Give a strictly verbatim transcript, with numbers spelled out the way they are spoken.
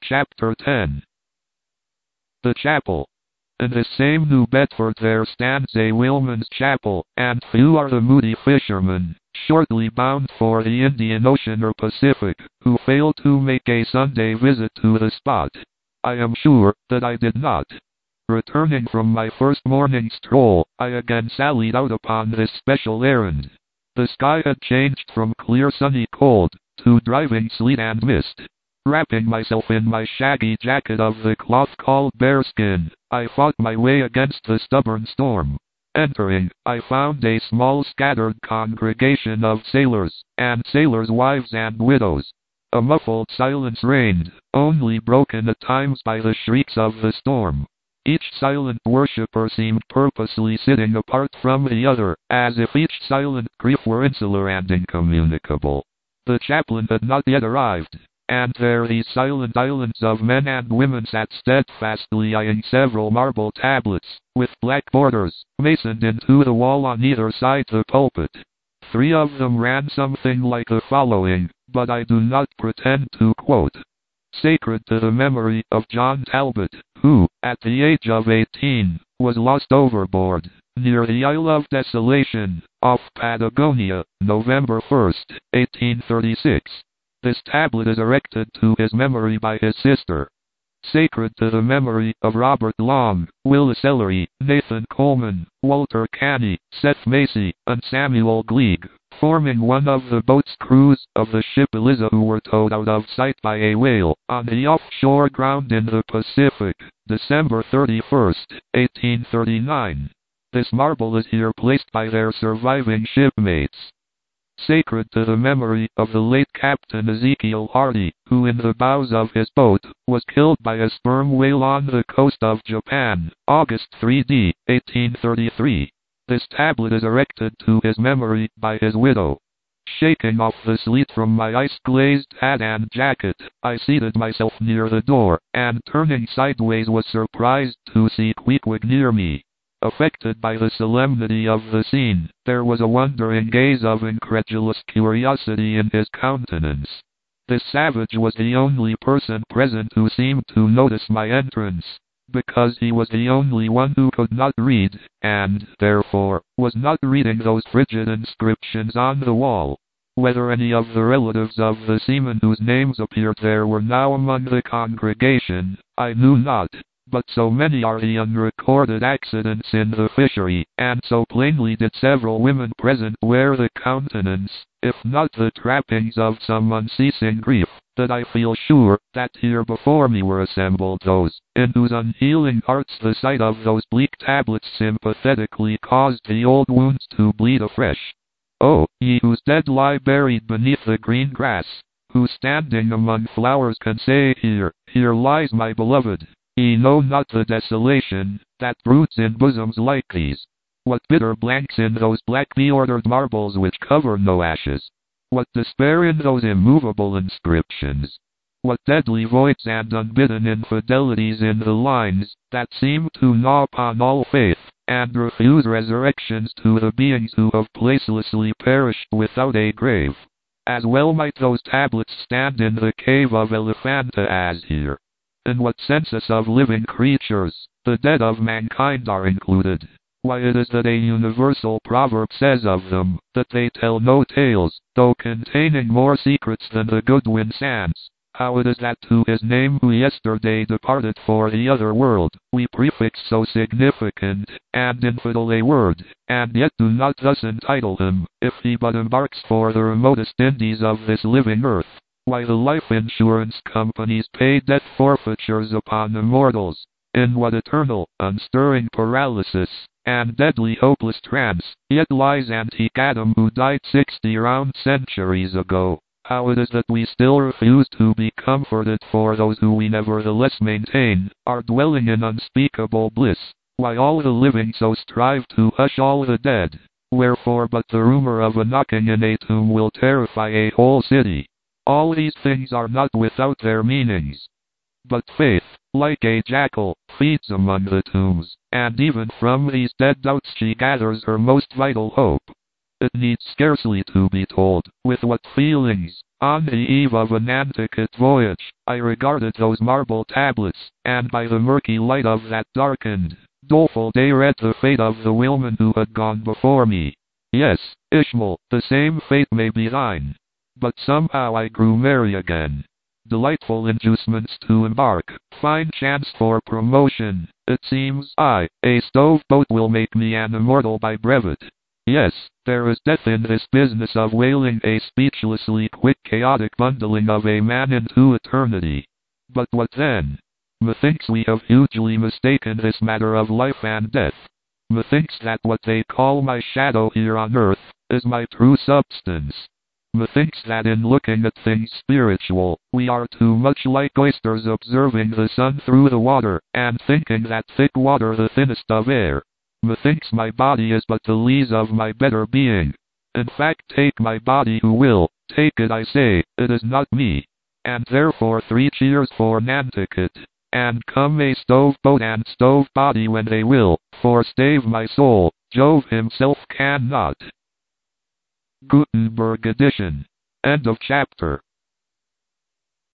Chapter ten. The Chapel. In this same New Bedford there stands a whaleman's chapel, and few are the moody fishermen, shortly bound for the Indian Ocean or Pacific, who fail to make a Sunday visit to the spot. I am sure that I did not. Returning from my first morning stroll, I again sallied out upon this special errand. The sky had changed from clear sunny cold to driving sleet and mist. Wrapping myself in my shaggy jacket of the cloth called bearskin, I fought my way against the stubborn storm. Entering, I found a small scattered congregation of sailors, and sailors' wives and widows. A muffled silence reigned, only broken at times by the shrieks of the storm. Each silent worshipper seemed purposely sitting apart from the other, as if each silent grief were insular and incommunicable. The chaplain had not yet arrived, and there these silent islands of men and women sat steadfastly eyeing several marble tablets, with black borders, masoned into the wall on either side the pulpit. Three of them ran something like the following, but I do not pretend to quote. Sacred to the memory of John Talbot, who, at the age of eighteen, was lost overboard, near the Isle of Desolation, off Patagonia, November first, eighteen thirty-six. This tablet is erected to his memory by his sister. Sacred to the memory of Robert Long, Willis Ellery, Nathan Coleman, Walter Canny, Seth Macy, and Samuel Gleig, forming one of the boat's crews of the ship Eliza, who were towed out of sight by a whale, on the offshore ground in the Pacific, December thirty-first, eighteen thirty-nine. This marble is here placed by their surviving shipmates. Sacred to the memory of the late Captain Ezekiel Hardy, who in the bows of his boat, was killed by a sperm whale on the coast of Japan, August third, eighteen thirty-three. This tablet is erected to his memory by his widow. Shaking off the sleet from my ice-glazed hat and jacket, I seated myself near the door, and turning sideways was surprised to see Queequeg near me. Affected by the solemnity of the scene, there was a wondering gaze of incredulous curiosity in his countenance. This savage was the only person present who seemed to notice my entrance, because he was the only one who could not read, and, therefore, was not reading those frigid inscriptions on the wall. Whether any of the relatives of the seamen whose names appeared there were now among the congregation, I knew not. But so many are the unrecorded accidents in the fishery, and so plainly did several women present wear the countenance, if not the trappings of some unceasing grief, that I feel sure that here before me were assembled those, in whose unhealing hearts the sight of those bleak tablets sympathetically caused the old wounds to bleed afresh. Oh, ye whose dead lie buried beneath the green grass, who standing among flowers can say, Here, here lies my beloved. Ye know not the desolation that broods in bosoms like these. What bitter blanks in those black de-ordered marbles which cover no ashes. What despair in those immovable inscriptions. What deadly voids and unbidden infidelities in the lines that seem to gnaw upon all faith, and refuse resurrections to the beings who have placelessly perished without a grave. As well might those tablets stand in the cave of Elephanta as here. In what census of living creatures, the dead of mankind are included? Why, it is that a universal proverb says of them, that they tell no tales, though containing more secrets than the Goodwin Sands. How it is that to his name who yesterday departed for the other world, we prefix so significant and infidel a word, and yet do not thus entitle him, if he but embarks for the remotest Indies of this living earth. Why, the life insurance companies pay death forfeitures upon immortals. In what eternal, unstirring paralysis, and deadly hopeless trance, yet lies antique Adam who died sixty round centuries ago. How it is that we still refuse to be comforted for those who we nevertheless maintain are dwelling in unspeakable bliss. Why, all the living so strive to hush all the dead. Wherefore but the rumor of a knocking in a tomb will terrify a whole city. All these things are not without their meanings. But faith, like a jackal, feeds among the tombs, and even from these dead doubts she gathers her most vital hope. It needs scarcely to be told, with what feelings, on the eve of a Nantucket voyage, I regarded those marble tablets, and by the murky light of that darkened, doleful day read the fate of the whalemen who had gone before me. Yes, Ishmael, the same fate may be thine. But somehow I grew merry again. Delightful inducements to embark, fine chance for promotion. It seems I, a stove boat will make me an immortal by brevet. Yes, there is death in this business of whaling, a speechlessly quick chaotic bundling of a man into eternity. But what then? Methinks we have hugely mistaken this matter of life and death. Methinks that what they call my shadow here on earth, is my true substance. Methinks that in looking at things spiritual, we are too much like oysters observing the sun through the water, and thinking that thick water the thinnest of air. Methinks my body is but the lees of my better being. In fact, take my body who will, take it I say, it is not me. And therefore three cheers for Nantucket. And come a stove boat and stove body when they will, for stave my soul, Jove himself cannot. Gutenberg edition. End of chapter.